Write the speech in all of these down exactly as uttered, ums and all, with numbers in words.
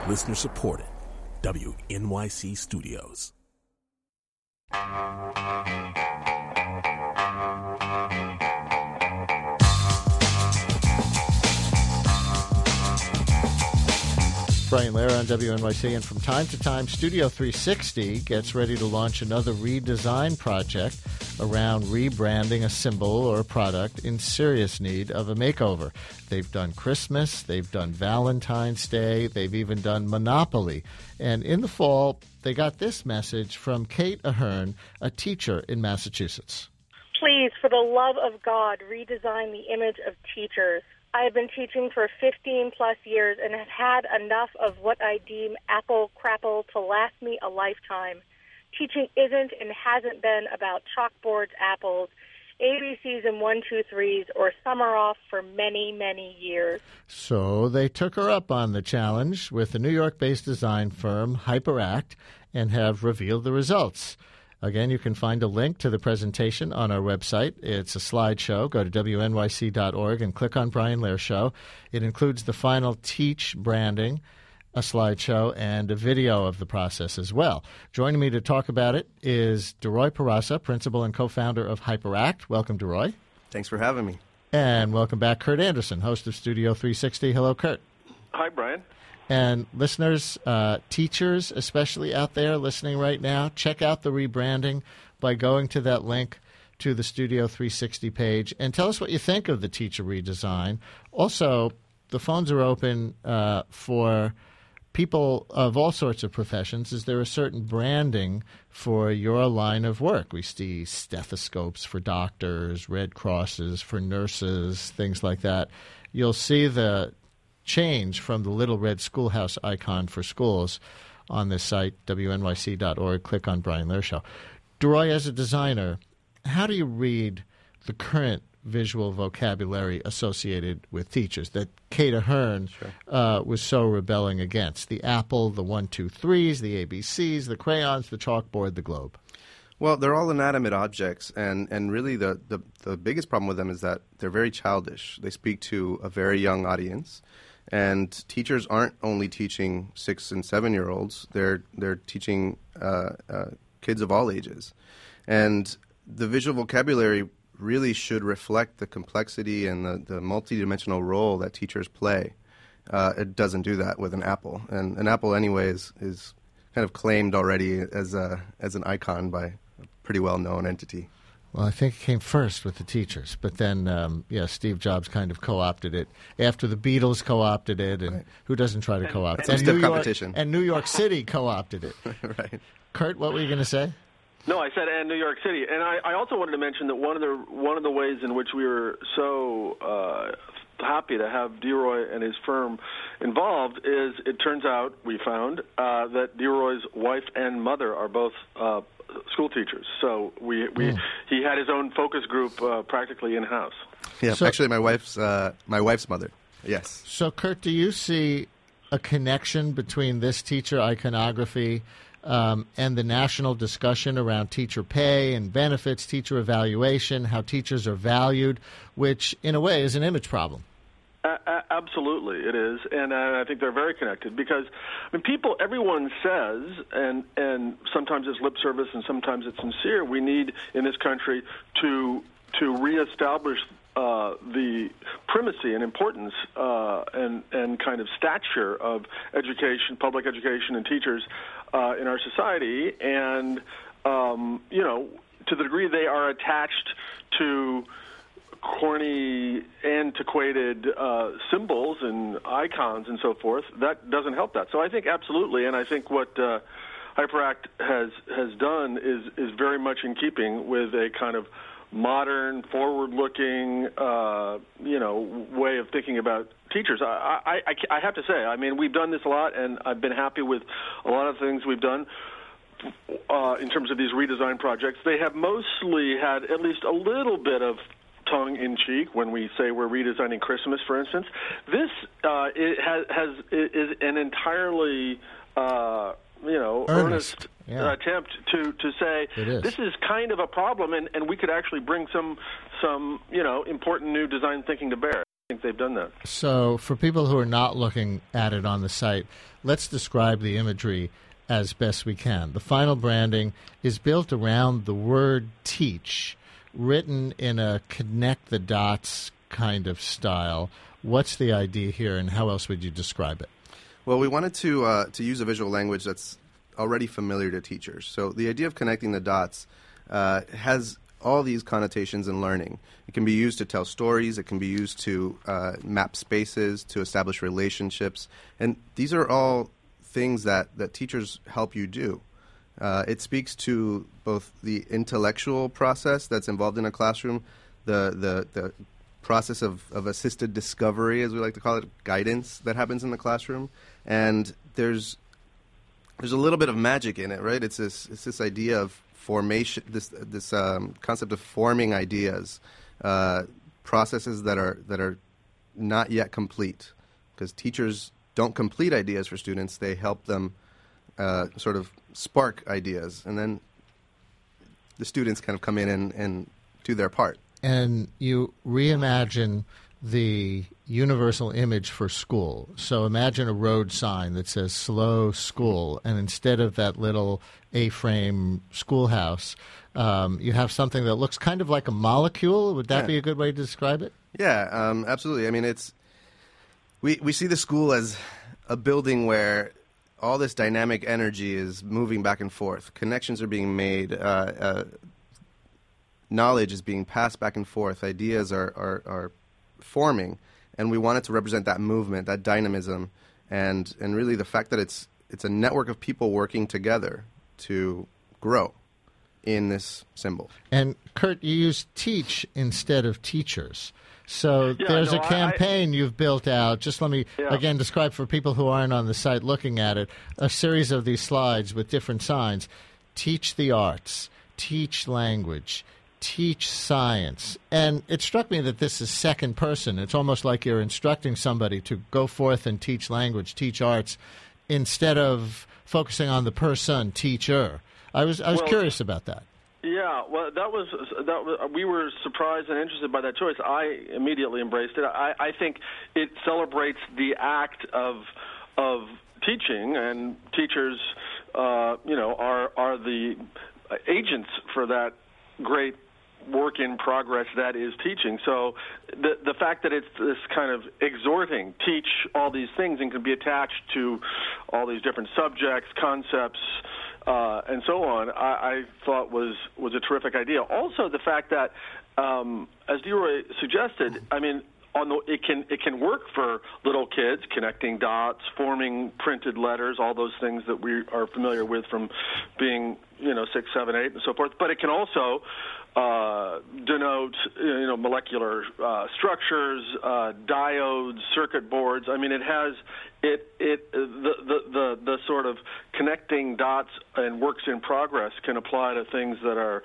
Listener supported. W N Y C Studios. Brian Lehrer on W N Y C, and from time to time, Studio three sixty gets ready to launch another redesign project around rebranding a symbol or a product in serious need of a makeover. They've done Christmas, they've done Valentine's Day, they've even done Monopoly. And in the fall, they got this message from Kate Ahern, a teacher in Massachusetts. Please, for the love of God, redesign the image of teachers. I have been teaching for fifteen plus years and have had enough of what I deem apple crapple to last me a lifetime. Teaching isn't and hasn't been about chalkboards, apples, A B Cs and one, two, threes, or summer off for many, many years. So they took her up on the challenge with the New York-based design firm Hyperact and have revealed the results. Again, you can find a link to the presentation on our website. It's a slideshow. Go to W N Y C dot org and click on Brian Lehrer Show. It includes the final Teach branding, a slideshow, and a video of the process as well. Joining me to talk about it is DeRoy Peraza, principal and co-founder of Hyperact. Welcome, DeRoy. Thanks for having me. And welcome back, Kurt Anderson, host of Studio three sixty. Hello, Kurt. Hi, Brian. And listeners, uh, teachers especially out there listening right now, check out the rebranding by going to that link to the Studio three sixty page and tell us what you think of the teacher redesign. Also, the phones are open uh, for people of all sorts of professions. Is there a certain branding for your line of work? We see stethoscopes for doctors, Red Crosses for nurses, things like that. You'll see the change from the little red schoolhouse icon for schools on this site, W N Y C dot org. Click on Brian Lehrer Show. DeRoy, as a designer, how do you read the current visual vocabulary associated with teachers that Kate Ahern sure. uh, was so rebelling against? The apple, the one, two, threes, the A B Cs, the crayons, the chalkboard, the globe. Well, they're all inanimate objects, and, and really the, the, the biggest problem with them is that they're very childish. They speak to a very young audience. And teachers aren't only teaching six and seven year olds; they're they're teaching uh, uh, kids of all ages. And the visual vocabulary really should reflect the complexity and the, the multidimensional role that teachers play. Uh, it doesn't do that with an apple, and an apple, anyway, is, is kind of claimed already as a as an icon by a pretty well known entity. Well, I think it came first with the teachers, but then, um, yeah, Steve Jobs kind of co-opted it after the Beatles co-opted it, and right. who doesn't try to and, co-opt it? And, and, New competition. York, and New York City co-opted it. Right. Kurt, what were you going to say? No, I said and New York City, and I, I also wanted to mention that one of the one of the ways in which we were so uh, happy to have DeRoy and his firm involved is it turns out we found uh, that DeRoy's wife and mother are both Uh, school teachers, so we we mm. he had his own focus group uh, practically in house. Yeah, so, actually, my wife's uh, my wife's mother. Yes. So, Kurt, do you see a connection between this teacher iconography um, and the national discussion around teacher pay and benefits, teacher evaluation, how teachers are valued, which in a way is an image problem? Uh, absolutely, it is, and uh, I think they're very connected because, I mean, people, everyone says, and and sometimes it's lip service and sometimes it's sincere. We need in this country to to reestablish uh, the primacy and importance uh, and and kind of stature of education, public education, and teachers uh, in our society, and um, you know, to the degree they are attached to corny, antiquated uh, symbols and icons and so forth, that doesn't help that. So I think absolutely, and I think what uh, Hyperact has has done is is very much in keeping with a kind of modern, forward-looking, uh, you know, way of thinking about teachers. I, I, I, I have to say, I mean, we've done this a lot, and I've been happy with a lot of things we've done. Uh, in terms of these redesign projects, they have mostly had at least a little bit of tongue-in-cheek when we say we're redesigning Christmas, for instance. This uh, it has, has is an entirely uh, you know earnest, earnest yeah. attempt to to say is. this is kind of a problem, and, and we could actually bring some some you know important new design thinking to bear. think they've done that. So for people who are not looking at it on the site, let's describe the imagery as best we can. The final branding is built around the word teach, written in a connect the dots kind of style. What's the idea here, and how else would you describe it? Well, we wanted to uh, to use a visual language that's already familiar to teachers. So the idea of connecting the dots uh, has all these connotations in learning. It can be used to tell stories. It can be used to uh, map spaces, to establish relationships. And these are all things that, that teachers help you do. Uh, it speaks to both the intellectual process that's involved in a classroom, the the, the process of, of assisted discovery, as we like to call it, guidance that happens in the classroom. And there's there's a little bit of magic in it, right? It's this it's this idea of formation, this this um, concept of forming ideas, uh, processes that are that are not yet complete, because teachers don't complete ideas for students. They help them uh, sort of spark ideas, and then the students kind of come in and, and do their part. And you reimagine the universal image for school. So imagine a road sign that says slow school, and instead of that little A-frame schoolhouse, um, you have something that looks kind of like a molecule. Would that Yeah. be a good way to describe it? Yeah, um, absolutely. I mean, it's we we see the school as a building where all this dynamic energy is moving back and forth. Connections are being made. Uh, uh, knowledge is being passed back and forth. Ideas are, are, are forming, and we want it to represent that movement, that dynamism, and and really the fact that it's it's a network of people working together to grow in this symbol. And Kurt, you use teach instead of teachers. So Yeah, there's no, a I- campaign you've built out. Just let me, Yeah. again, describe for people who aren't on the site looking at it, a series of these slides with different signs. Teach the arts, teach language, teach science. And it struck me that this is second person. It's almost like you're instructing somebody to go forth and teach language, teach arts, instead of focusing on the person, teacher. I was I was Well, curious about that. Yeah, well, that was that. Was, we were surprised and interested by that choice. I immediately embraced it. I, I think it celebrates the act of of teaching, and teachers, uh, you know, are are the agents for that great work in progress that is teaching. So the the fact that it's this kind of exhorting, teach all these things, and can be attached to all these different subjects, concepts, Uh, and so on, I, I thought was, was a terrific idea. Also, the fact that, um, as Leroy suggested, I mean, on the, it can it can work for little kids, connecting dots, forming printed letters, all those things that we are familiar with from being, you know, six, seven, eight, and so forth. But it can also uh, denote, you know, molecular uh, structures, uh, diodes, circuit boards. I mean, it has it it the, the the the sort of connecting dots and works in progress can apply to things that are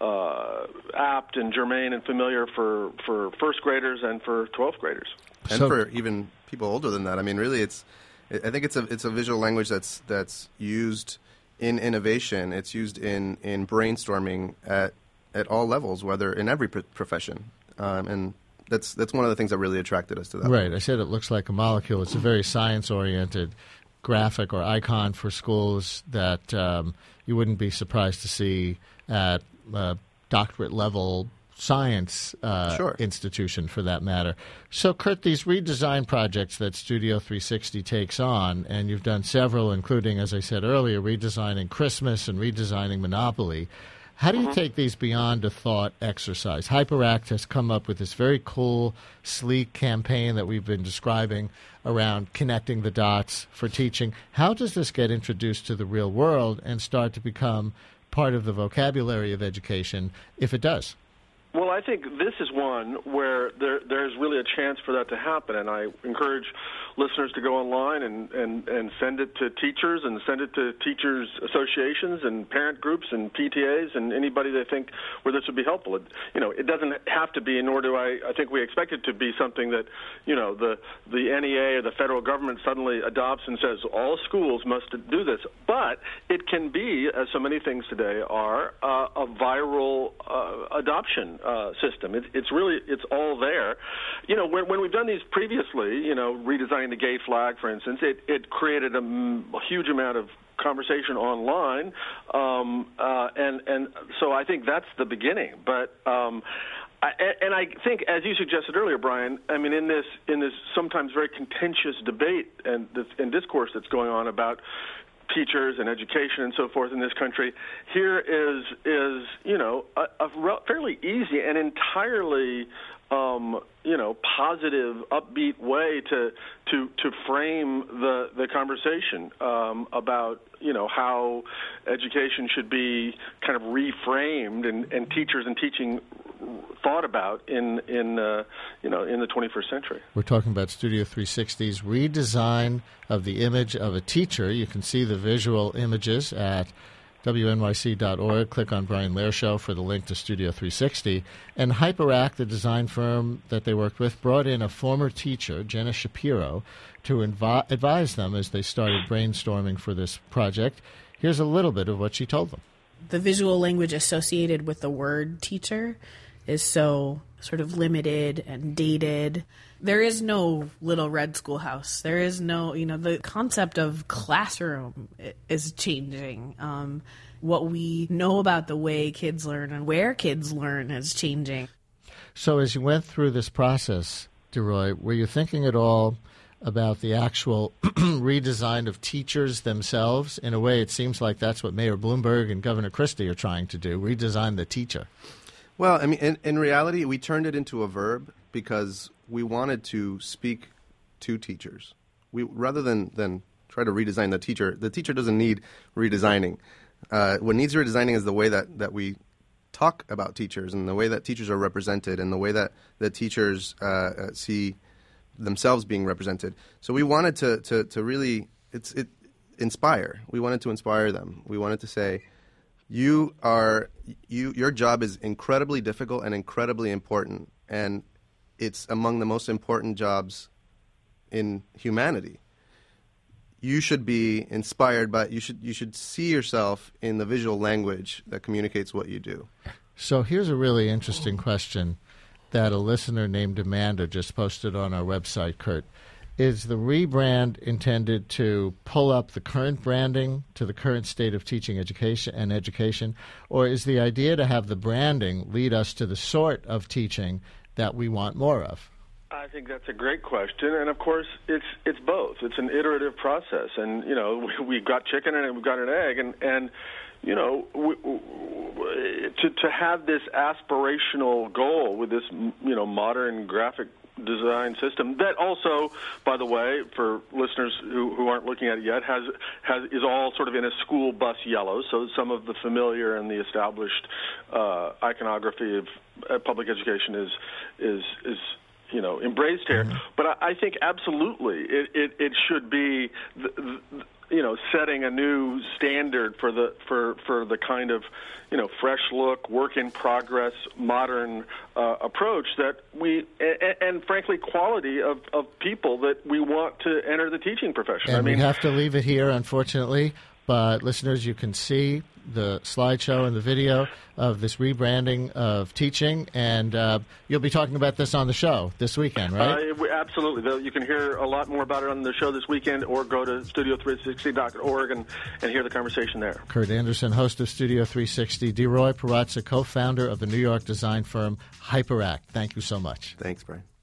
uh, apt and germane and familiar for, for first graders and for twelfth graders, and So- for even people older than that. I mean, really, it's I think it's a it's a visual language that's that's used in innovation. It's used in, in brainstorming at at all levels, whether in every pr- profession, um, and that's that's one of the things that really attracted us to that. Right. I said it looks like a molecule. It's a very science-oriented graphic or icon for schools that um, you wouldn't be surprised to see at a doctorate-level science uh, Sure. institution, for that matter. So, Kurt, these redesign projects that Studio three sixty takes on, and you've done several, including, as I said earlier, redesigning Christmas and redesigning Monopoly. How do you take these beyond a thought exercise? HyperAct has come up with this very cool, sleek campaign that we've been describing around connecting the dots for teaching. How does this get introduced to the real world and start to become part of the vocabulary of education, if it does? Well, I think this is one where there, there's really a chance for that to happen, and I encourage listeners to go online and, and, and send it to teachers and send it to teachers' associations and parent groups and P T As and anybody they think where this would be helpful. It, you know, it doesn't have to be, nor do I, I think we expect it to be something that, you know, the, the N E A or the federal government suddenly adopts and says all schools must do this. But it can be, as so many things today are, uh, a viral uh, adoption. uh, system. It, it's really it's all there. You know, when, when we've done these previously, you know, redesigning the gay flag, for instance, it, it created a, a huge amount of conversation online, um, uh, and and so I think that's the beginning. But um, I, and I think, as you suggested earlier, Brian, I mean, in this in this sometimes very contentious debate and this, and discourse that's going on about teachers and education and so forth in this country, here is is you know a, a fairly easy and entirely um, you know positive, upbeat way to to to frame the the conversation um, about you know how education should be kind of reframed and, and teachers and teaching thought about in in uh, you know in the twenty-first century. We're talking about Studio three sixty's redesign of the image of a teacher. You can see the visual images at W N Y C dot org. Click on Brian Lehrer Show for the link to Studio three sixty. And Hyperact, the design firm that they worked with, brought in a former teacher, Jenna Shapiro, to invi- advise them as they started brainstorming for this project. Here's a little bit of what she told them. The visual language associated with the word teacher is so sort of limited and dated. There is no little red schoolhouse. There is no, you know, the concept of classroom is changing. Um, what we know about the way kids learn and where kids learn is changing. So as you went through this process, DeRoy, were you thinking at all about the actual redesign of teachers themselves? In a way, it seems like that's what Mayor Bloomberg and Governor Christie are trying to do, redesign the teacher. Well, I mean, in, in reality, we turned it into a verb because we wanted to speak to teachers. We rather than, than try to redesign the teacher, the teacher doesn't need redesigning. Uh, what needs redesigning is the way that, that we talk about teachers and the way that teachers are represented and the way that the teachers uh, see themselves being represented. So we wanted to, to, to really it's it inspire. We wanted to inspire them. We wanted to say, you are you your job is incredibly difficult and incredibly important, and it's among the most important jobs in humanity. You should be inspired by you should you should see yourself in the visual language that communicates what you do. So here's a really interesting question that a listener named Amanda just posted on our website, Kurt. Is the rebrand intended to pull up the current branding to the current state of teaching education and education, or is the idea to have the branding lead us to the sort of teaching that we want more of? I think that's a great question, and of course, it's it's both. It's an iterative process, and you know, we, we've got chicken and we've got an egg, and and you know, we, we, to to have this aspirational goal with this you know modern graphic design system that also, by the way, for listeners who, who aren't looking at it yet, has has is all sort of in a school bus yellow. So some of the familiar and the established uh, iconography of uh, public education is is is you know embraced here. Mm-hmm. But I, I think absolutely it it, it should be the, the, you know setting a new standard for the for for the kind of you know fresh look, work in progress, modern uh, approach that we and, and frankly quality of, of people that we want to enter the teaching profession. And I mean, we have to leave it here, unfortunately. But listeners, you can see the slideshow and the video of this rebranding of teaching, and uh, you'll be talking about this on the show this weekend, right? Uh, absolutely. You can hear a lot more about it on the show this weekend, or go to studio three sixty dot org and, and hear the conversation there. Kurt Anderson, host of Studio three sixty. DeRoy Peraza, co-founder of the New York design firm Hyperact. Thank you so much. Thanks, Brian.